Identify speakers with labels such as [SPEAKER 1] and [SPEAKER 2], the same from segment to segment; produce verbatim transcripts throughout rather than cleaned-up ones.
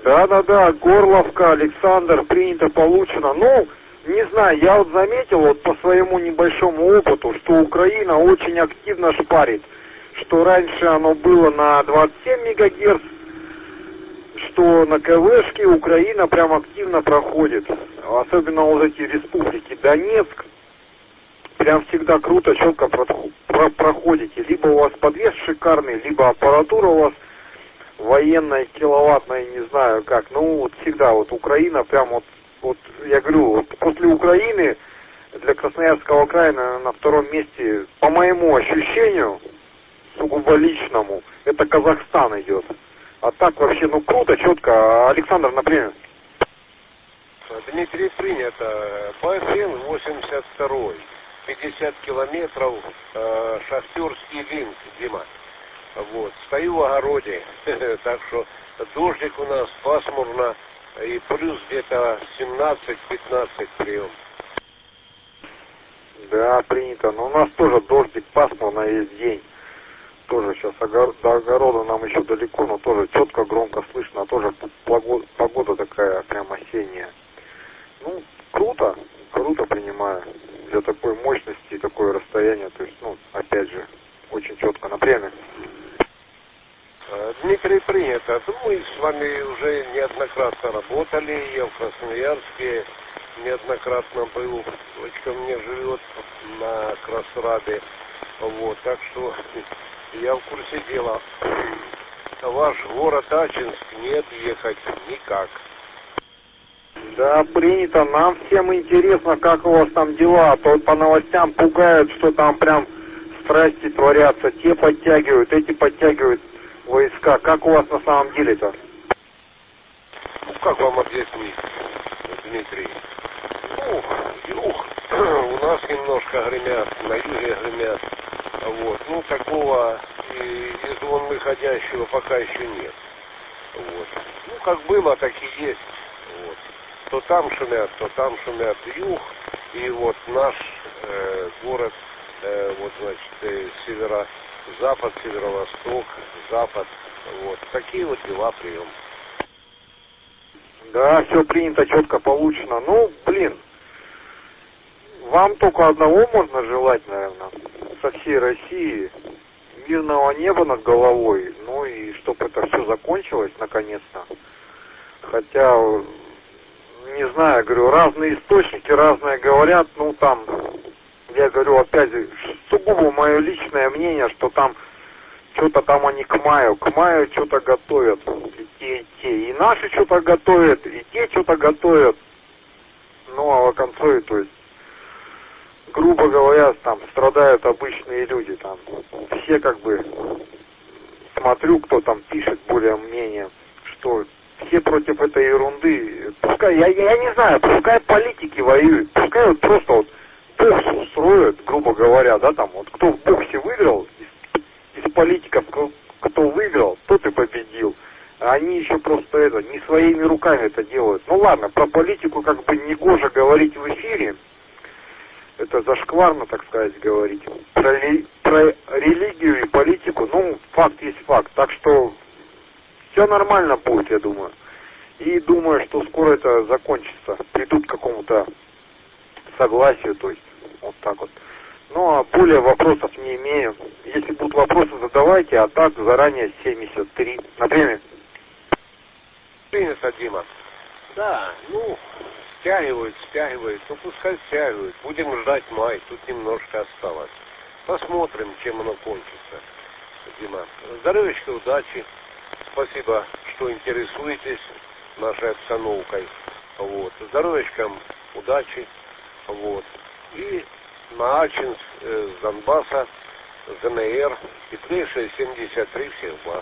[SPEAKER 1] Да-да-да, Горловка, Александр, принято, получено. Ну, не знаю, я вот заметил вот по своему небольшому опыту, что Украина очень активно шпарит. Что раньше оно было на двадцать семь мегагерц, что на КВшке Украина прям активно проходит. Особенно вот эти республики Донецк. Прям всегда круто, четко проходите. Либо у вас подвес шикарный, либо аппаратура у вас военная, киловаттная, не знаю как. Ну, вот всегда вот Украина прям вот, вот я говорю, вот после Украины для Красноярского края на, на втором месте, по моему ощущению, сугубо личному, это Казахстан идет. А так вообще, ну, круто, четко. Александр, например.
[SPEAKER 2] Дмитрий, принято. По СН восемьдесят второй. пятьдесят километров, э, шахтерский линк, Дима. Вот. Стою в огороде. Так что дождик у нас, пасмурно. И плюс где-то семнадцать-пятнадцать прием.
[SPEAKER 1] Да, принято. Но у нас тоже дождик, пасмурно весь день. Тоже сейчас огор... до огорода нам еще далеко, но тоже четко, громко слышно. Тоже погода, погода такая прям осенняя. Ну, круто, круто принимаю. Для такой мощности и такое расстояние. То есть, ну, опять же, очень четко, например.
[SPEAKER 2] Дмитрий, принято. Мы с вами уже неоднократно работали. Я в Красноярске неоднократно был. Дочка мне живет на Красраде. Вот, так что я в курсе дела. Ваш город Ачинск нет ехать никак.
[SPEAKER 1] Да, принято. Нам всем интересно, как у вас там дела. А то по новостям пугают, что там прям страсти творятся. Те подтягивают, эти подтягивают войска. Как у вас на самом деле-то?
[SPEAKER 2] Ну, как вам объяснить, Дмитрий? Ну, юг у нас немножко гремят, на юге гремят. Вот. Ну, такого из вон выходящего пока еще нет. Вот. Ну, как было, так и есть. Вот. То там шумят, то там шумят юг. И вот наш э, город, э, вот, значит, э, северо-запад, северо-восток, запад. Вот. Такие вот дела, прием.
[SPEAKER 1] Да, все принято, четко получено. Ну, блин, вам только одного можно желать, наверное, со всей России. Мирного неба над головой, ну и чтобы это все закончилось наконец-то. Хотя, не знаю, говорю, разные источники, разные говорят, ну там, я говорю, опять же, сугубо мое личное мнение, что там что-то там они к маю, к маю что-то готовят, и те, и те, и наши что-то готовят, и те что-то готовят, ну а в конце, то есть, грубо говоря, там страдают обычные люди, там все как бы, смотрю, кто там пишет более-менее, что все против этой ерунды, пускай, я, я не знаю, пускай политики воюют, пускай вот просто вот бокс устроят, грубо говоря, да, там вот кто в боксе выиграл, из, из политиков, кто, кто выиграл, тот и победил. А они еще просто это, не своими руками это делают. Ну ладно, про политику как бы негоже говорить в эфире. Это зашкварно, так сказать, говорить. Про, про религию и политику, ну, факт есть факт. Так что все нормально будет, я думаю. И думаю, что скоро это закончится. Придут к какому-то согласию, то есть, вот так вот. Ну, а более вопросов не имею. Если будут вопросы, задавайте, а так заранее семьдесят три. Например?
[SPEAKER 2] Принято, Дима. Да, ну... Стягивают, стягивают, ну пускай стягивают. Будем ждать май, тут немножко осталось. Посмотрим, чем оно кончится. Дима, здоровечка, удачи. Спасибо, что интересуетесь нашей обстановкой. Вот. Здоровечком, удачи. Вот. И на Ачинск, э, с Донбасса, з эн эр, теплейшая семьдесят три, всех благ.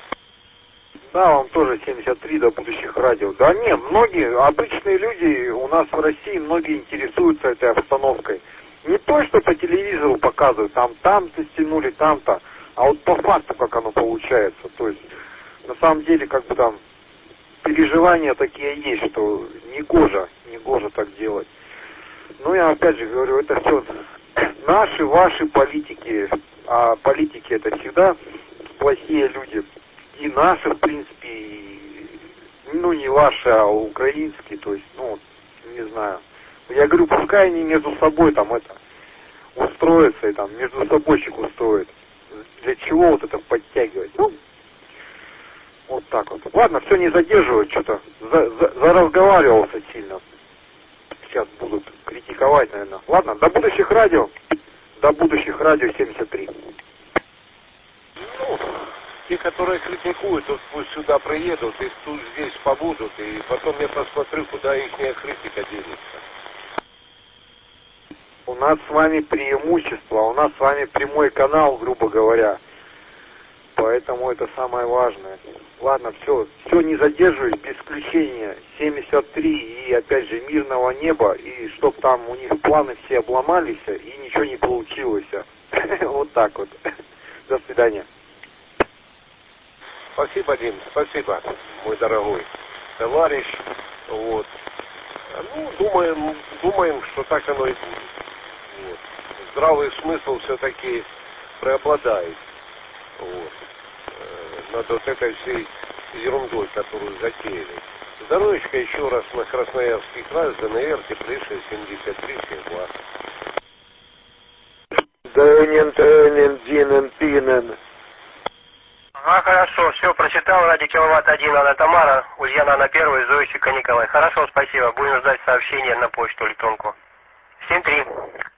[SPEAKER 1] Да, вам тоже семьдесят три до будущих радио. Да не, многие, обычные люди у нас в России, многие интересуются этой обстановкой. Не то, что по телевизору показывают, там, там-то стянули, там-то, а вот по факту, как оно получается. То есть, на самом деле, как бы там, переживания такие есть, что негоже, негоже так делать. Ну, я опять же говорю, это все наши, ваши политики, а политики это всегда плохие люди. И наши, в принципе, ну не ваши, а украинские, то есть, ну, не знаю. Я говорю, пускай они между собой там это устроятся и там между собойчик устроят. Для чего вот это подтягивать? Ну, вот так вот. Ладно, все, не задерживаю, что-то за, за, заразговаривался сильно. Сейчас будут критиковать, наверное. Ладно, до будущих радио. До будущих радио семьдесят три.
[SPEAKER 2] Ну, те, которые критикуют, вот пусть сюда приедут и тут здесь побудут, и потом я посмотрю, куда их критика денется.
[SPEAKER 1] У нас с вами преимущество, у нас с вами прямой канал, грубо говоря. Поэтому это самое важное. Ладно, все, все, не задерживаюсь, без исключения. семьдесят три и опять же мирного неба, и чтоб там у них планы все обломались, и ничего не получилось. Вот так вот. До свидания.
[SPEAKER 2] Спасибо, Дим, спасибо, мой дорогой товарищ. Вот. Ну, думаем, думаем, что так оно и будет. Вот. Здравый смысл все-таки преобладает. Вот. Над вот этой всей ерундой, которую затеяли. Здоровечко еще раз на Красноярский край, ДНР, теплейшая семьдесят три, всем благ.
[SPEAKER 3] Дэнин, Дэнин, Динен, Пинен.
[SPEAKER 4] А, хорошо, все, прочитал, ради киловатт один, Анна Тамара, Ульяна Анна первая, Зоечка Николай. Хорошо, спасибо, будем ждать сообщения на почту электронку. семь три.